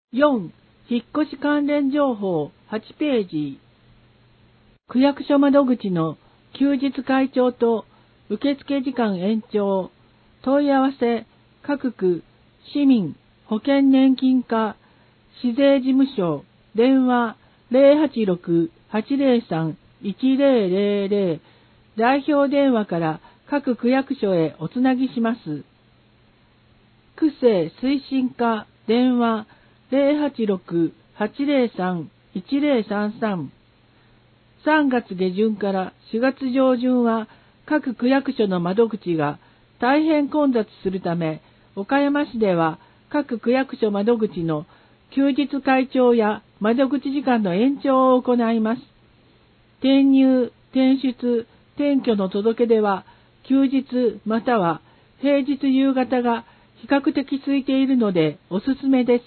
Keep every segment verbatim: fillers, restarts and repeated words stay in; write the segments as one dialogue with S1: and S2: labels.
S1: よん. 引っ越し関連情報はちページ。区役所窓口の休日開帳と受付時間延長、問い合わせ、各区、市民、保険年金課、市税事務所、電話 ゼロはちろく はちゼロさん いちゼロゼロゼロ、代表電話から各区役所へおつなぎします。区政推進課、電話ゼロはちろく はちゼロさん いちゼロさんさん。さんがつ下旬からしがつ上旬は各区役所の窓口が大変混雑するため、岡山市では各区役所窓口の休日開帳や窓口時間の延長を行います。転入、転出、転居の届け出は休日または平日夕方が比較的空いているのでおすすめです。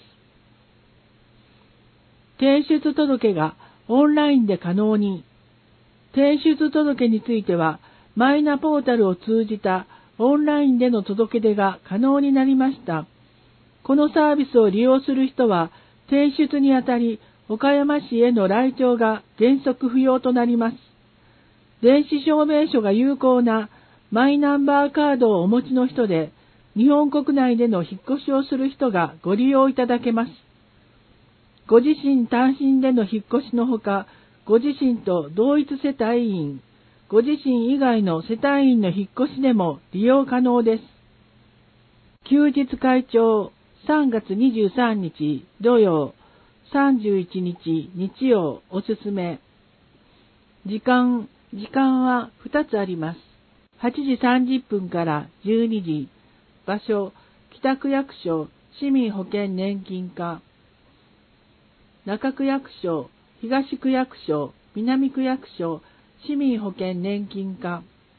S1: 転出届がオンラインで可能に。転出届については、マイナポータルを通じたオンラインでの届け出が可能になりました。このサービスを利用する人は、転出にあたり、岡山市への来庁が原則不要となります。電子証明書が有効なマイナンバーカードをお持ちの人で、日本国内での引っ越しをする人がご利用いただけます。ご自身単身での引っ越しのほか、ご自身と同一世帯員、ご自身以外の世帯員の引っ越しでも利用可能です。休日開帳さんがつにじゅうさんにち土曜、さんじゅういちにち日曜おすすめ。時間、時間はふたつあります。はちじさんじゅっぷんからじゅうにじ。場所、北区役所、市民保険年金課。中区役所、東区役所、南区役所、市民保険年金課。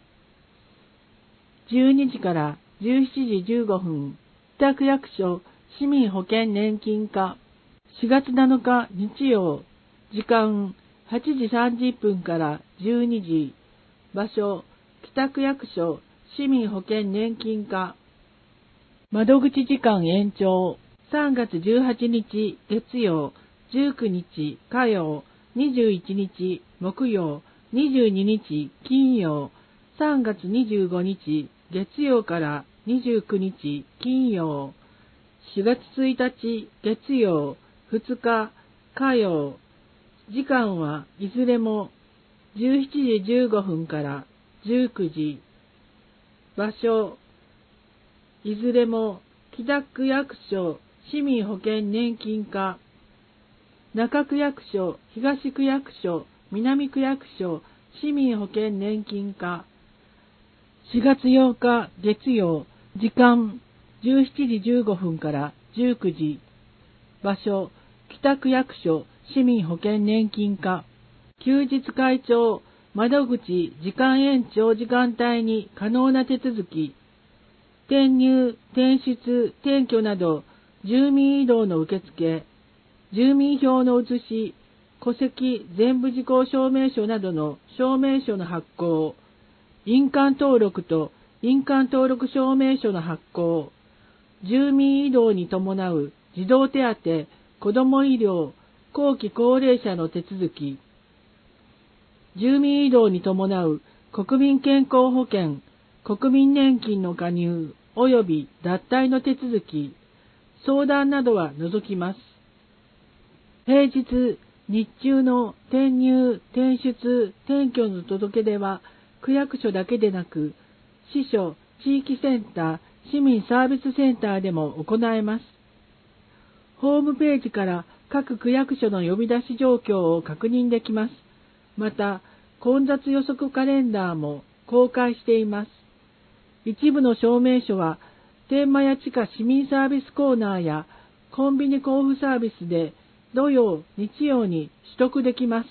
S1: じゅうにじからじゅうしちじじゅうごふん、北区役所、市民保険年金課。しがつなのか日曜、時間はちじさんじゅっぷんからじゅうにじ。場所、北区役所、市民保険年金課。窓口時間延長、さんがつじゅうはちにち月曜、じゅうくにち火曜、にじゅういちにち木曜、にじゅうににち金曜、さんがつにじゅうごにち月曜からにじゅうくにち金曜、しがつついたち月曜、ふつか火曜。時間はいずれもじゅうしちじじゅうごふんからじゅうくじ。場所、いずれも北区役所、市民保険年金課。中区役所、東区役所、南区役所、市民保険年金課。しがつようか月曜、時間じゅうしちじじゅうごふんからじゅうくじ。場所、北区役所、市民保険年金課。休日開帳、窓口、時間延長時間帯に可能な手続き。転入、転出、転居など、住民移動の受付。住民票の写し、戸籍全部事項証明書などの証明書の発行、印鑑登録と印鑑登録証明書の発行、住民移動に伴う児童手当、子ども医療、後期高齢者の手続き、住民移動に伴う国民健康保険、国民年金の加入及び脱退の手続き、相談などは除きます。平日、日中の転入、転出、転居の届け出は、区役所だけでなく、市所、地域センター、市民サービスセンターでも行えます。ホームページから各区役所の呼び出し状況を確認できます。また、混雑予測カレンダーも公開しています。一部の証明書は、天満屋地下市民サービスコーナーやコンビニ交付サービスで、土曜、日曜に取得できます。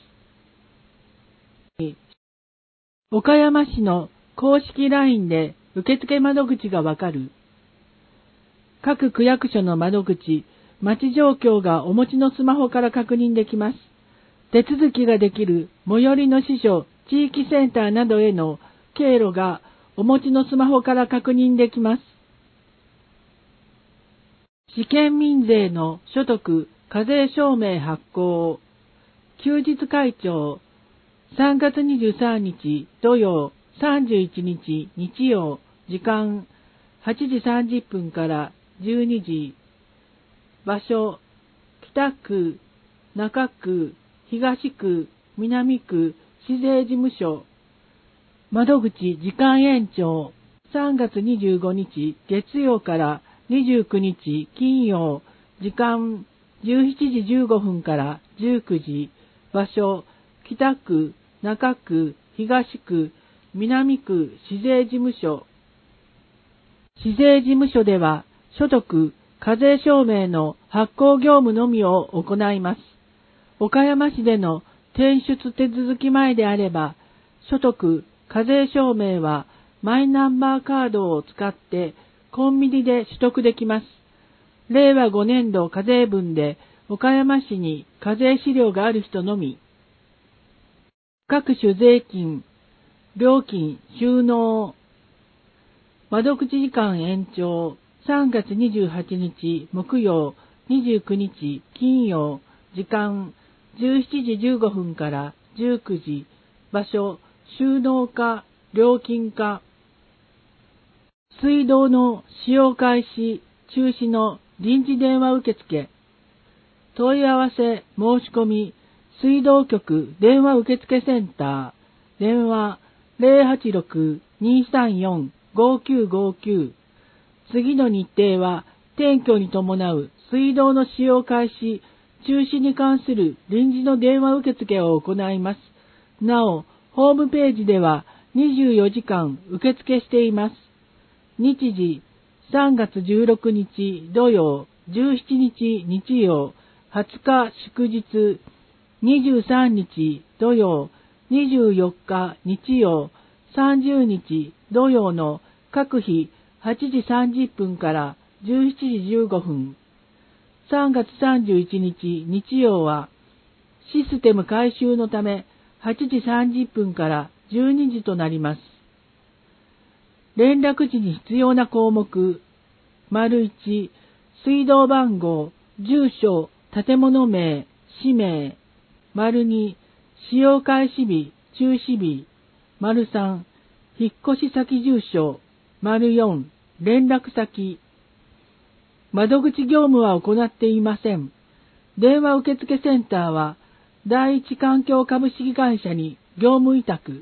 S1: 岡山市の公式 ライン で受付窓口がわかる。各区役所の窓口、待ち状況がお持ちのスマホから確認できます。手続きができる最寄りの市所、地域センターなどへの経路がお持ちのスマホから確認できます。市県民税の所得、 課税証明発行。休日会長。さんがつにじゅうさんにち土曜、さんじゅういちにち日曜、時間はちじさんじゅっぷんからじゅうにじ。場所、北区、中区、東区、南区、市税事務所。窓口時間延長。さんがつにじゅうごにち月曜からにじゅうくにち金曜、時間じゅうしちじじゅうごふんからじゅうくじ。場所、北区、中区、東区、南区市税事務所。市税事務所では、所得、課税証明の発行業務のみを行います。岡山市での転出手続き前であれば、所得、課税証明はマイナンバーカードを使ってコンビニで取得できます。れいわごねんど課税分で岡山市に課税資料がある人のみ。各種税金、料金、収納。窓口時間延長。さんがつにじゅうはちにち木曜、にじゅうくにち金曜、時間じゅうしちじじゅうごふんからじゅうくじ。場所、収納課、料金課。水道の使用開始、中止の臨時電話受付。問い合わせ、申し込み、水道局電話受付センター。電話 ゼロはちろく にーさんよん ごきゅうごきゅう。次の日程は、転居に伴う水道の使用開始、中止に関する臨時の電話受付を行います。なお、ホームページではにじゅうよじかん受付しています。日時、さんがつじゅうろくにち土曜、じゅうしちにち日曜、はつか祝日、にじゅうさんにち土曜、にじゅうよっか日曜、さんじゅうにち土曜の各日はちじさんじゅっぷんからじゅうしちじじゅうごふん。さんがつさんじゅういちにち日曜はシステム改修のためはちじさんじゅっぷんからじゅうにじとなります。連絡時に必要な項目。丸いち、水道番号、住所、建物名、氏名。丸に、使用開始日、中止日。丸さん、引っ越し先住所。丸よん、連絡先。窓口業務は行っていません。電話受付センターは、第一環境株式会社に業務委託。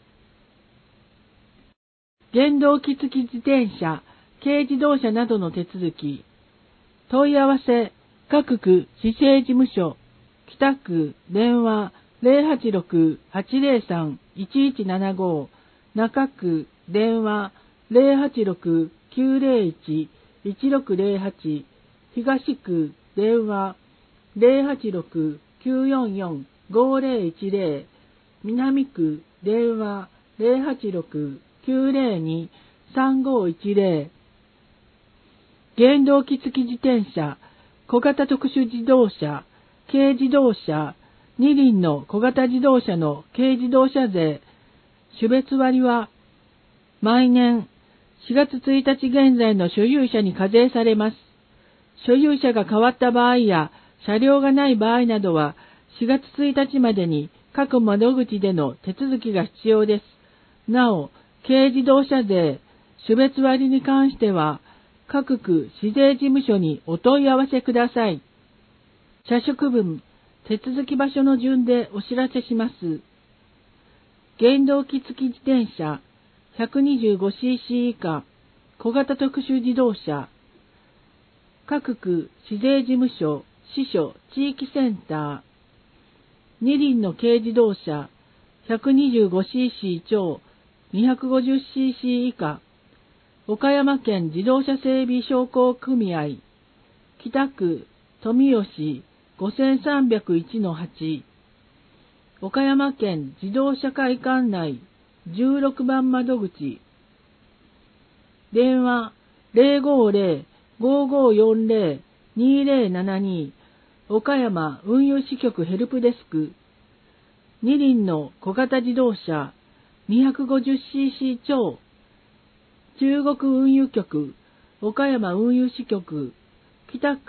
S1: 原動機付き自転車、軽自動車などの手続き。問い合わせ、各区市政事務所、北区、電話 ゼロはちろく はちゼロさん いちいちななご、中区、電話 ゼロはちろく きゅうゼロいち いちろくゼロはち、東区、電話 ゼロはちろく きゅうよんよん ごゼロいちゼロ、南区、電話 ゼロはちろく きゅうゼロに さんごいちゼロ。原動機付き自転車、小型特殊自動車、軽自動車、二輪の小型自動車の軽自動車税、種別割は、毎年しがつついたち現在の所有者に課税されます。所有者が変わった場合や、車両がない場合などは、しがつついたちまでに各窓口での手続きが必要です。なお、軽自動車税、種別割に関しては、各区市税事務所にお問い合わせください。車種分、手続き場所の順でお知らせします。原動機付き自転車 ひゃくにじゅうごシーシー 以下小型特殊自動車。各区市税事務所、支所、地域センター。二輪の軽自動車 ひゃくにじゅうごシーシー 超 にひゃくごじゅうシーシー 以下岡山県自動車整備商工組合。北区富吉 ごさんぜろいちのはち。岡山県自動車会館内じゅうろくばん窓口。電話 ゼロごゼロ ごごよんゼロ にゼロななに 岡山運輸支局ヘルプデスク。二輪の小型自動車 にひゃくごじゅうシーシー 超中国運輸局岡山運輸支局北区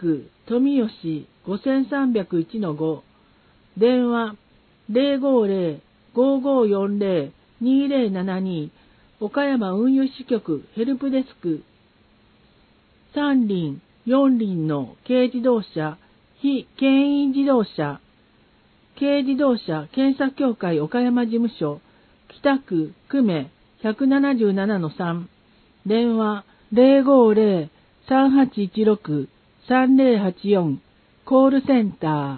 S1: 富吉 ごさんさんぜろいちのご、電話 ゼロごゼロ ごごよんゼロ にゼロななに、岡山運輸支局ヘルプデスク。三輪、四輪の軽自動車、非牽引自動車、軽自動車検査協会岡山事務所、北区久米 ひゃくななじゅうななのさん、電話 ゼロごゼロ さんはちいちろく さんゼロはちよん、コールセンター。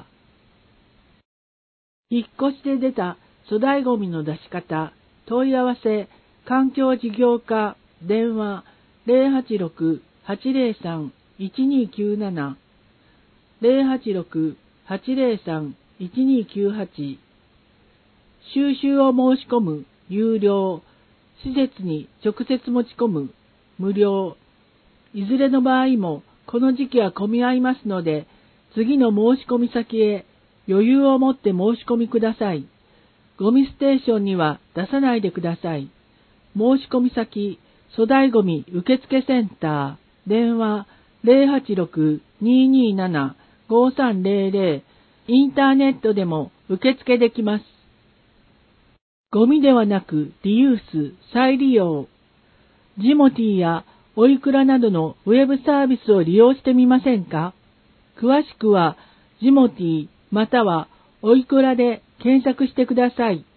S1: 引っ越しで出た粗大ごみの出し方、問い合わせ、環境事業課、電話 ゼロはちろく はちゼロさん いちにきゅうなな、ゼロはちろく はちゼロさん いちにきゅうはち。収集を申し込む、有料。施設に直接持ち込む、無料。いずれの場合も、この時期は混み合いますので、次の申し込み先へ余裕を持って申し込みください。ゴミステーションには出さないでください。申し込み先、粗大ごみ受付センター、電話 ゼロはちろく にになな ごさんゼロゼロ、インターネットでも受付できます。ゴミではなくリユース、再利用。ジモティーやオイクラなどのウェブサービスを利用してみませんか？詳しくはジモティーまたはオイクラで検索してください。